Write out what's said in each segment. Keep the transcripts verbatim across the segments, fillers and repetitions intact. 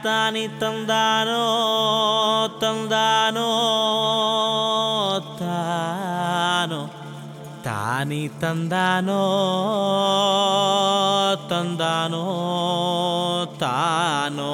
ತಾನಿ ತಂದಾನೋ ತಂದಾನೋ ತಾನೋ ತಾನಿ ತಂದಾನೋ ತಂದಾನೋ ತಾನೋ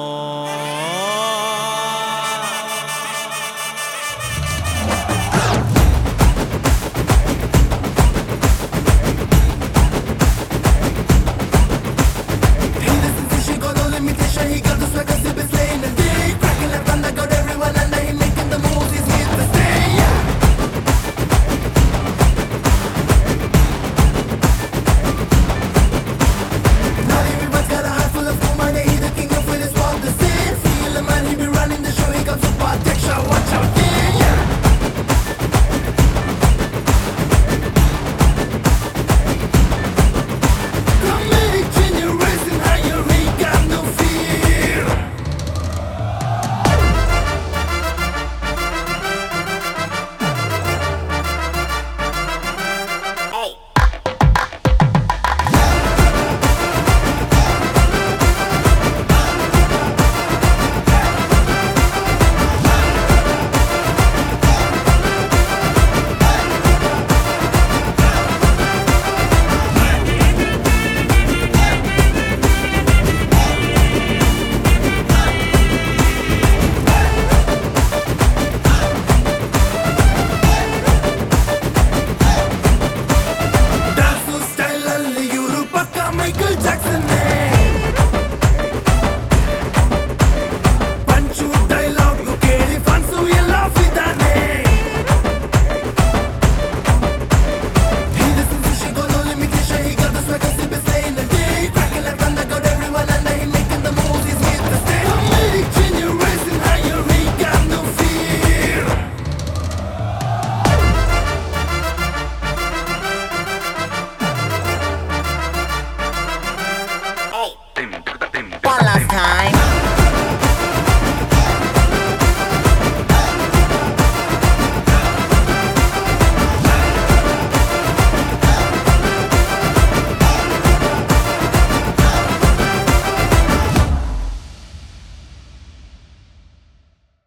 He got the swagger, zip is laying the day. Cracking left hand, I got everyone under him making the moves. He's here to stay. Now everyone's got a heart full of fun, and he's the king of it, it's all the same. Feel the man, he be running the show. He comes to protection, watch out, yeah. Comedic generation, how you ain't got no fear. Dance style ಅಲ್ಲಿ ಇವ್ರು ಪಕ್ಕ Michael Jackson